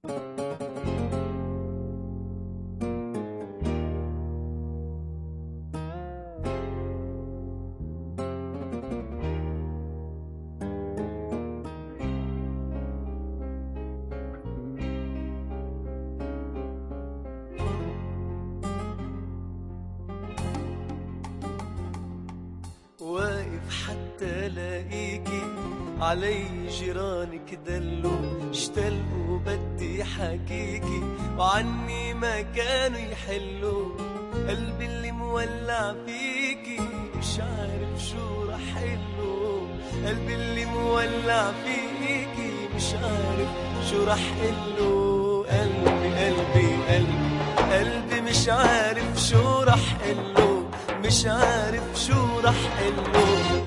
واقف حتى الاقيكي علي جيرانك دلوا اشتلقوا بدي حكيكي وعني ما كانوا يحلوا قلبي اللي مولع فيكي مش عارف شو رح قله قلبي اللي مولع فيكي مش عارف شو رح قله قلبي قلبي قلبي قلبي مش عارف شو رح قله مش عارف شو رح قله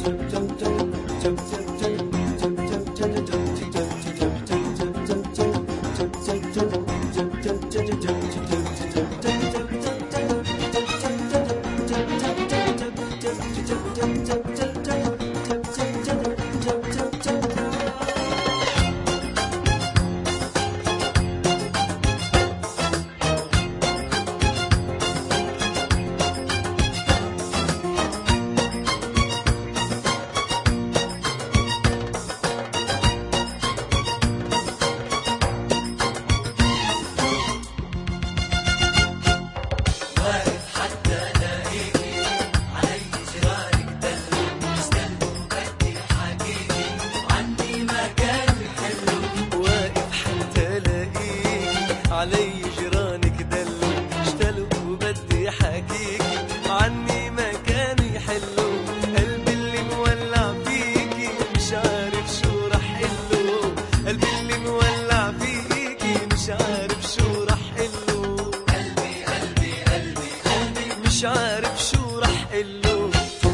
علي جيرانك دلوا اشتلوا بدي حكيكي عني ما كانوا يحلوا قلبي اللي مولع فيكي مش عارف شو رح قله قلبي اللي مولع فيكي مش عارف شو رح قله قلبي قلبي قلبي قلبي مش عارف شو رح قله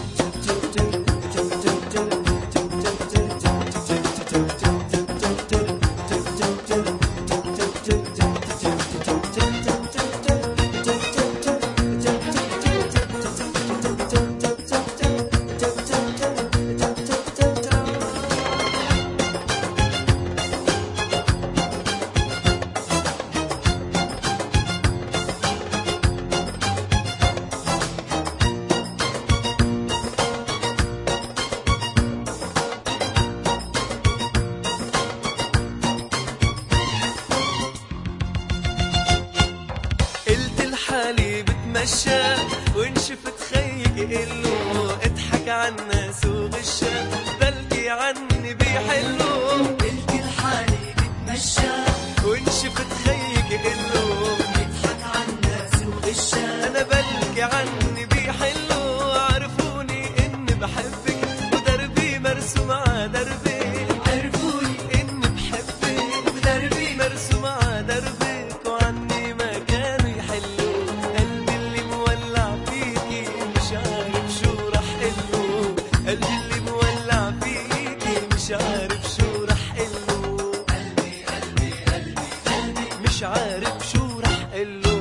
حالي بتمشى وإن شفت خيك قله اضحك عالناس وغشة بلكي عني بيحلوا قلت لحالي بتمشى وإن شفت خيك قله اضحك عالناس وغشة أنا بلكي عني بيحلوا عرفوني إني بحبك ودربي مرسوم على دربي عرفوني إني بحبك ودربي مرسوم على دربك وعني ما كانوا يحلوا قلبي اللي مولع فيكي مش عارف شو رح قله قلبي اللي مولع فيكي مش عارف شو رح قله قلبي قلبي قلبي قلبي مش عارف شو رح قله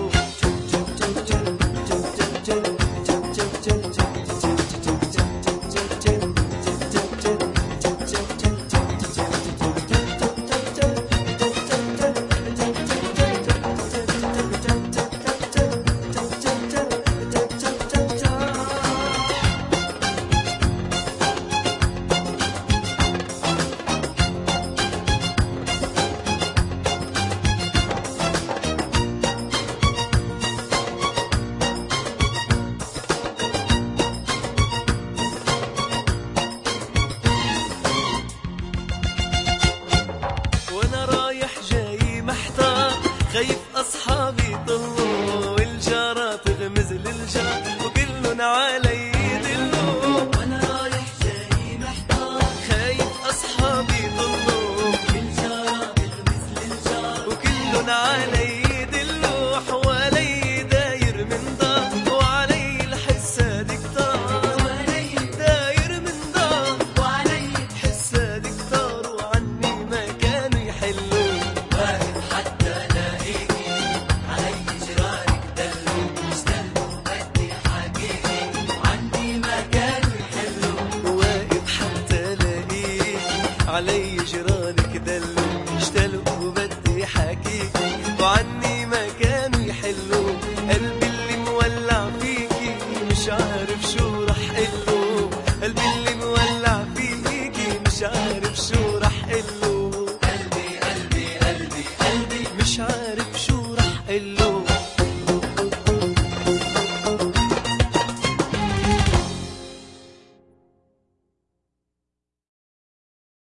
خايف أصحابي يطلوا والجارة تغمز للجار وكلن علي يدلوا وأنا رايح جاي محتار خايف أصحابي يطلوا والجارة تغمز للجار وكلن علي يدلوا حوالي داير من دار وعلي الحسة دكتار وعلي داير من دار وعلي حسة دكتار وعني ما كانوا يحلوا واقف حتى يحاكيكي وعني مكانه يحله، قلبي اللي مولع فيكي مش عارف